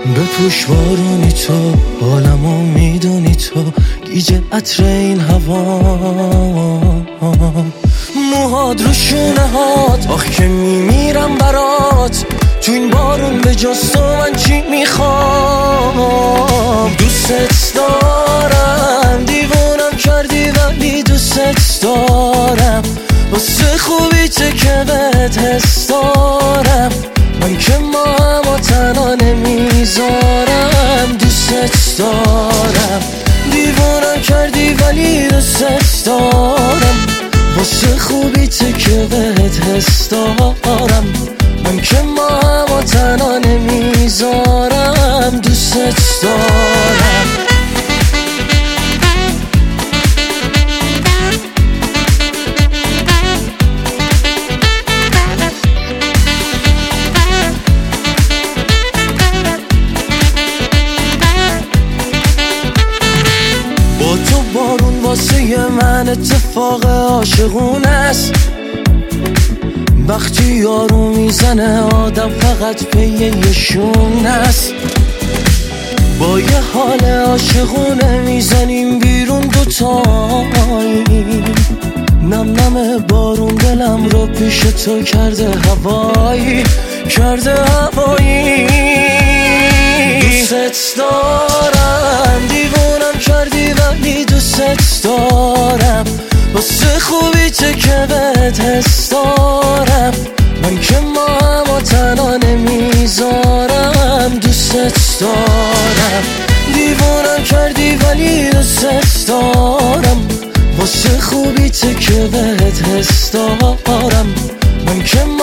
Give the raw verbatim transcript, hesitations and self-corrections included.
بپوش بارونی تو، حالمو میدونی تو، گیج عطر این هوا، موهات رو شونه هات، آخ که میمیرم برات، تو این بارون به جز تو من چی میخوام. دوستت دارم، دیوونم کردی ولی دوستت دارم، واسه خوبی چه که بهت حس دارم، من که ما همو تنها نمیذارم. دوستت دارم، دیوونم کردی ولی دوستت دارم، واسه خوبی چه که بهت حس دارم، من که ما همو تنها نمیذارم. دوستت دارم. با تو بارون واسه من اتفاق عاشقونه است، وقتی یارو میزنه آدم فقط پی یه شونه است. با یه حال عاشقونه میزنیم بیرون دوتایی، نم نم بارون دلم رو پیش تو کرده هوایی، کرده هوایی. دوستت دارم، دیوونم کردی ولی دوستت دارم، واسه خوبی چه که بهت حس دارم، من که ما همو تنها نمیذارم. دوستت دارم، دیوونم کردی ولی دوستت دارم، واسه خوبی چه که بهت حس دارم، من که